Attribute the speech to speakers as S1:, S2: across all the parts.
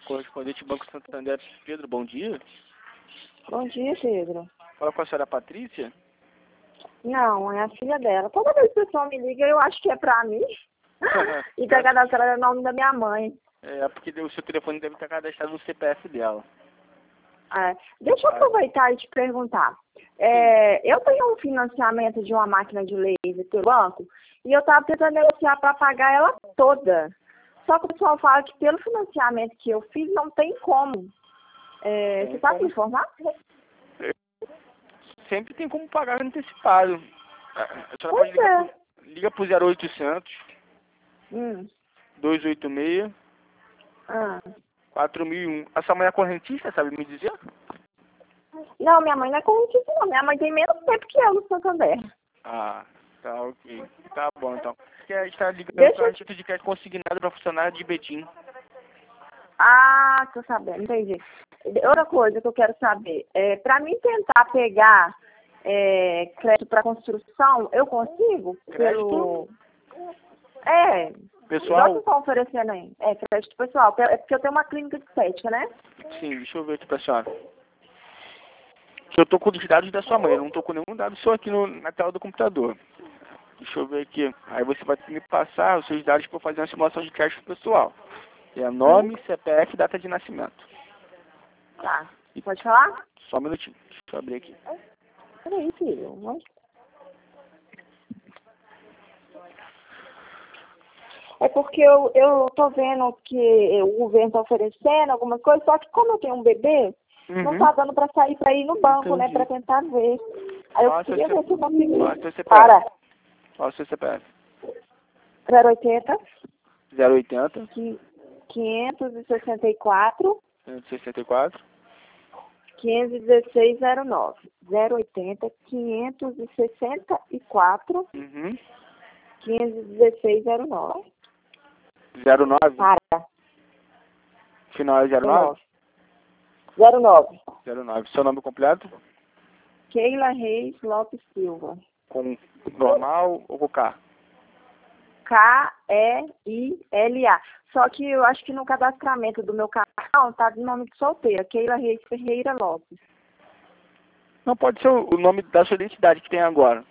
S1: Correspondente Banco Santander, Pedro, bom dia.
S2: Bom dia, Pedro.
S1: Fala com a senhora Patrícia?
S2: Não, é a filha dela. Toda vez que o pessoal me liga, eu acho que é pra mim. E tá cadastrado o nome da minha mãe.
S1: É, porque o seu telefone deve estar cadastrado no CPF dela.
S2: Deixa eu aproveitar e te perguntar. Eu tenho um financiamento de uma máquina de laser pelo banco e eu estava tentando negociar para pagar ela toda. Só que o pessoal fala que pelo financiamento que eu fiz não tem como. Você está me informando?
S1: Sempre tem como pagar antecipado. A senhora pode liga pro 0800 286 4001. A sua mãe é correntista, sabe me dizer?
S2: Não, minha mãe não é correntista, não. Minha mãe tem menos tempo que eu no Santander.
S1: Ah, tá ok. Tá bom, então. Porque a gente está ligando para a Instituto de Crédito Consignado para funcionário de Betim.
S2: Ah, tô sabendo, entendi. Outra coisa que eu quero saber, para mim tentar pegar crédito para construção, eu consigo?
S1: Crédito?
S2: Pessoal?
S1: Pessoal?
S2: Igual que estão oferecendo aí. Crédito pessoal. É porque eu tenho uma clínica de estética, né?
S1: Sim, deixa eu ver aqui pra senhora. Eu tô com os dados da sua mãe, eu não tô com nenhum dado seu aqui na tela do computador. Deixa eu ver aqui. Aí você vai me passar os seus dados para fazer uma simulação de crédito pessoal. É nome, CPF e data de nascimento.
S2: Tá. Pode falar?
S1: Só um minutinho. Deixa eu abrir aqui.
S2: Peraí, filho. É porque eu tô vendo que o governo tá oferecendo algumas coisas, só que como eu tenho um bebê, não tá dando pra sair pra ir no banco, né? Pra tentar ver. Aí eu queria ver se eu consigo. Para.
S1: Qual é o seu CPF?
S2: 080
S1: 080
S2: 564
S1: 564
S2: 151609. 080 564 151609.
S1: 09?
S2: Para.
S1: Final é 09?
S2: 09.
S1: 09. Seu nome completo?
S2: Keila Reis Lopes Silva.
S1: Com normal ou com K?
S2: Keila. Só que eu acho que no cadastramento do meu cartão tá de nome de solteira. Keila Reis Ferreira Lopes.
S1: Não, pode ser o nome da sua identidade que tem agora.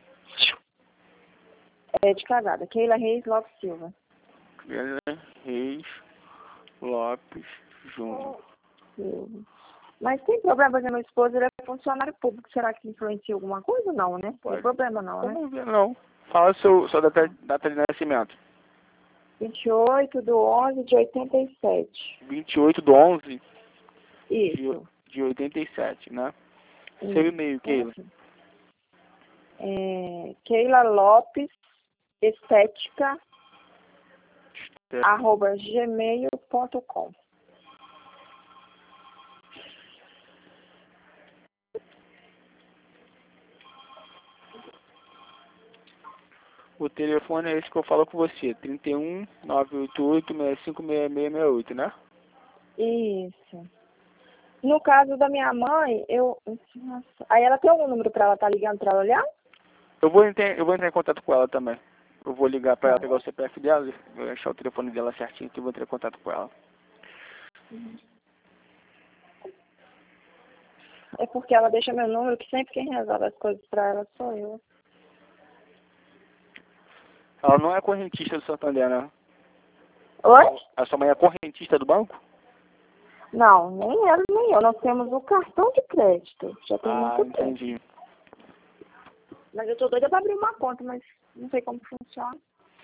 S2: É de casada. Keila Reis Lopes Silva.
S1: Keila Reis Lopes Júnior.
S2: Mas tem problema, porque meu esposo ele é funcionário público. Será que influencia alguma coisa? Não, né? Não tem problema não, né?
S1: Vamos ver, não. Fala sua data de nascimento.
S2: 28/11/87.
S1: 28/11?
S2: Isso.
S1: De 87, né? Seu e-mail, Keila?
S2: Keila Lopes Estética @gmail.com.
S1: O telefone é esse que eu falo com você, 31 988 656668, né?
S2: Isso. No caso da minha mãe, aí ela tem algum número para ela estar ligando para ela olhar?
S1: Eu vou entrar em contato com ela também. Eu vou ligar para ela, pegar o CPF dela, vou achar o telefone dela certinho e vou entrar em contato com ela.
S2: É porque ela deixa meu número, que sempre quem resolve as coisas para ela sou eu.
S1: Ela não é correntista do Santander, né?
S2: Oi?
S1: A sua mãe é correntista do banco?
S2: Não, nem ela nem eu. Nós temos o cartão de crédito. Já tem muito tempo.
S1: Entendi.
S2: Mas eu tô doida para abrir uma conta, mas não sei como funciona.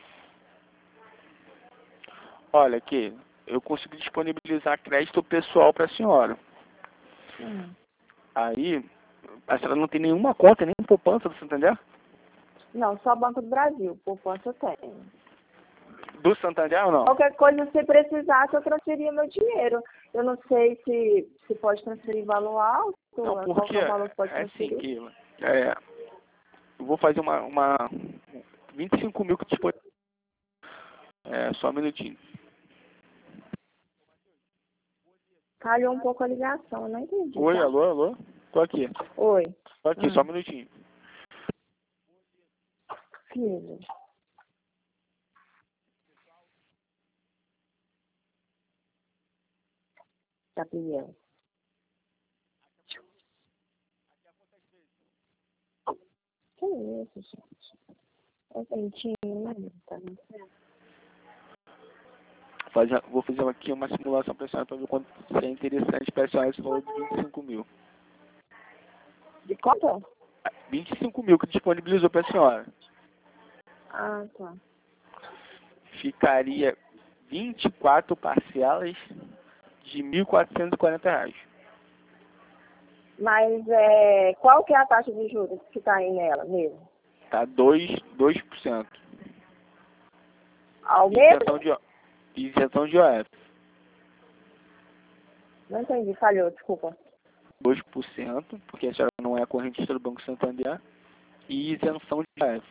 S1: Olha aqui, eu consigo disponibilizar crédito pessoal para a senhora. Aí, a senhora não tem nenhuma conta, nem poupança do Santander?
S2: Não, só Banco do Brasil. Poupança eu tenho.
S1: Do Santander ou não?
S2: Qualquer coisa, se precisasse, eu transferia meu dinheiro. Eu não sei se pode transferir valor alto.
S1: Não,
S2: Qual que é o valor que pode transferir?
S1: Assim, Keila. Eu vou fazer uma 25 mil que disponibiliza. Só um minutinho.
S2: Calhou um pouco a ligação, eu não entendi.
S1: Oi,
S2: tá?
S1: alô? Tô aqui.
S2: Oi.
S1: Tô aqui, só um minutinho.
S2: Filho. Gabriel. Que isso, gente? É dentinho, né? Tá vendo?
S1: Vou fazer aqui uma simulação para a senhora para ver quanto é interessante para a senhora esse valor de 25 mil.
S2: De quanto?
S1: 25 mil que disponibilizou para a senhora.
S2: Ah, tá.
S1: Ficaria 24 parcelas de R$ 1.440.
S2: Mas qual que é a taxa de juros que tá aí nela mesmo?
S1: Tá 2%.
S2: Ao mesmo?
S1: Isenção de OF.
S2: Não entendi, falhou, desculpa.
S1: 2%, porque a senhora não é correntista do Banco Santander. E isenção de OF.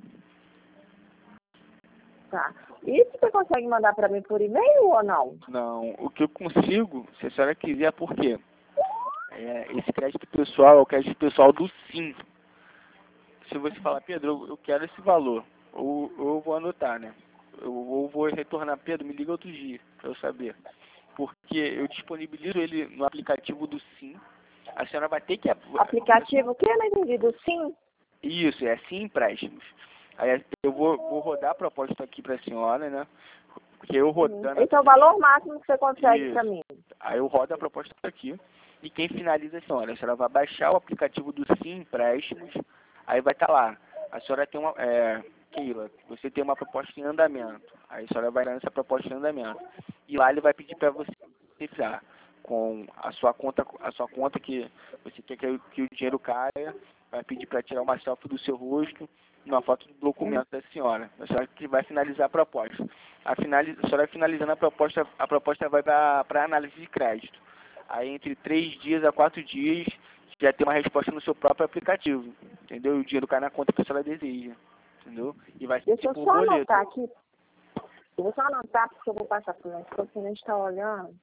S2: Tá. Isso você consegue mandar para mim por e-mail ou não?
S1: Não, o que eu consigo, se a senhora quiser, por quê? Esse crédito pessoal é o crédito pessoal do SIM. Se você falar, Pedro, eu quero esse valor, ou eu vou anotar, né? Ou vou retornar, Pedro, me liga outro dia, para eu saber. Porque eu disponibilizo ele no aplicativo do SIM. A senhora vai ter que...
S2: Aplicativo o que? Eu não entendi. Do SIM?
S1: Isso, é SIM Empréstimos. Aí eu vou rodar a proposta aqui para a senhora, né? Porque eu rodando...
S2: Esse é o valor máximo que você consegue para mim.
S1: Aí eu rodo a proposta aqui. E quem finaliza é a senhora vai baixar o aplicativo do SIM Empréstimos. Aí vai estar lá. A senhora tem uma... Keila, você tem uma proposta em andamento. Aí a senhora vai dar nessa proposta em andamento. E lá ele vai pedir para você ficar com a sua conta que você quer que o dinheiro caia. Vai pedir para tirar uma selfie do seu rosto, uma foto do documento da senhora. A senhora que vai finalizar a proposta. A senhora finalizando a proposta vai para análise de crédito. Aí entre 3 dias a 4 dias já tem uma resposta no seu próprio aplicativo. Entendeu? E o dinheiro cai na conta que a senhora deseja. Entendeu? E vai ser
S2: Deixa
S1: tipo
S2: eu
S1: um
S2: só
S1: boleto.
S2: anotar aqui. Eu vou só anotar porque eu vou passar por nós. Porque a gente está olhando.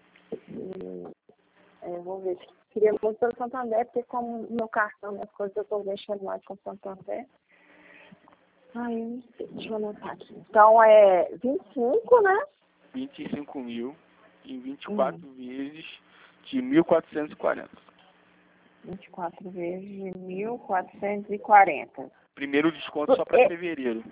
S2: Vou ver. Queria muito pelo Santander, porque como meu cartão, minhas coisas, eu estou mexendo mais com o Santander. Ai, eu não sei. Deixa eu anotar aqui. Então é 25, né?
S1: 25 mil em 24 vezes de 1.440.
S2: 24 vezes de 1.440.
S1: Primeiro desconto só para fevereiro.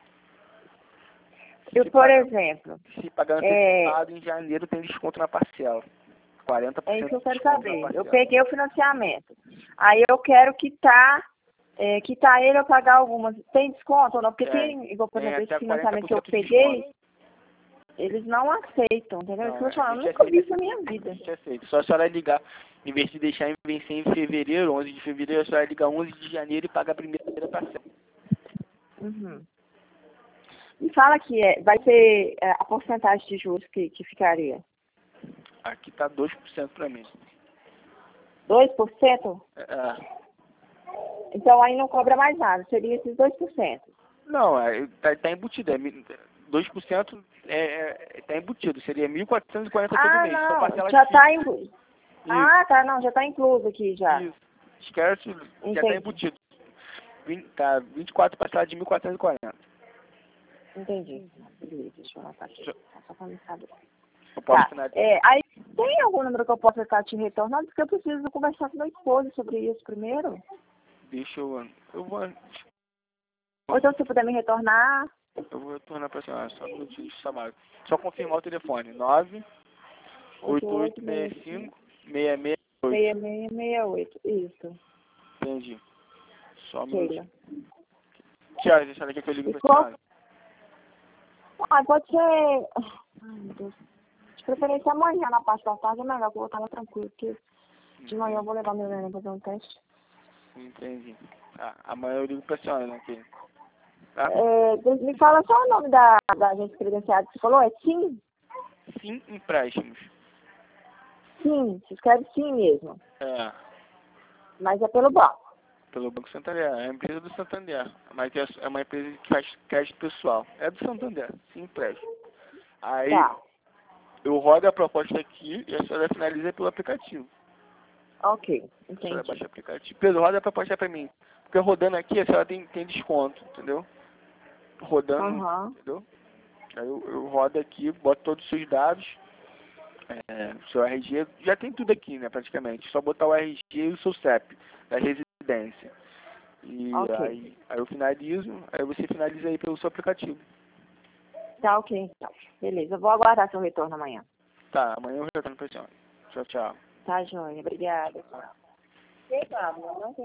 S2: Eu, por exemplo...
S1: Se pagar antecipado, em janeiro tem desconto na parcela. 40%
S2: é isso que eu quero
S1: de desconto
S2: saber.
S1: na parcela.
S2: Eu peguei o financiamento. Aí eu quero quitar ele eu pagar algumas. Tem desconto ou não? Porque tem, igual, por exemplo, esse financiamento que eu peguei, eles não aceitam, entendeu? Isso que eu tô falando, eu nunca vi isso na minha vida.
S1: A gente aceita. Só a senhora ligar, em vez de deixar vencer em fevereiro, 11 de fevereiro, a senhora liga 11 de janeiro e paga a primeira parcela.
S2: E fala que vai ser a porcentagem de juros que ficaria.
S1: Aqui tá 2% para mim.
S2: 2%? Então aí não cobra mais nada, seria esses 2%.
S1: Não, tá embutido. 2% tá embutido, seria 1.440 todo mês.
S2: Não,
S1: só parcela
S2: já
S1: fixa.
S2: tá incluso. Tá, não, já tá incluso aqui já.
S1: Isso. Esquece, já tá embutido. Tá 24 parcelas de 1.440.
S2: Entendi. Beleza, deixa eu anotar aqui. Só pra me saber.
S1: Eu posso finalizar.
S2: Aí tem algum número que eu possa estar te retornando? Porque eu preciso conversar com meu esposo sobre isso primeiro.
S1: Deixa eu vou...
S2: Ou então, se puder me retornar...
S1: Eu vou retornar para a senhora, só um minutinho de chamada. Só confirmar o telefone. 98865-6668.
S2: 6668, isso.
S1: Entendi. Só um
S2: Keila.
S1: minutinho. Que horas a senhora quer que eu ligue para a senhora?
S2: Pode ser... Ai, meu Deus. De preferência amanhã, na parte da tarde, é melhor que eu vou estar tranquilo, porque de manhã eu vou levar meu neném para fazer um teste.
S1: Entendi. Amanhã eu ligo para a senhora, né, Keila? Tá?
S2: Me fala só o nome da agência credenciada que você falou, é SIM?
S1: SIM Empréstimos.
S2: SIM, se escreve SIM mesmo.
S1: Mas
S2: é pelo banco.
S1: Pelo Banco Santander, é a empresa do Santander. Mas é uma empresa que faz crédito pessoal. É do Santander, SIM Empréstimos. Aí eu rodo a proposta aqui e a senhora finaliza pelo aplicativo.
S2: Ok, entendi.
S1: A senhora baixa o aplicativo. Pedro, roda a proposta para mim. Porque rodando aqui, a senhora tem desconto, entendeu? Rodando, entendeu? Aí eu rodo aqui, boto todos os seus dados, Seu RG, já tem tudo aqui, né, praticamente. Só botar o RG e o seu CEP da residência. E
S2: Ok.
S1: aí eu finalizo, aí você finaliza aí pelo seu aplicativo.
S2: Tá ok, então. Beleza, eu vou aguardar seu retorno amanhã.
S1: Tá, amanhã eu retorno pra senhora. Tchau, tchau.
S2: Tá, joia. Obrigada. Tchau. Ei, Pablo, não tem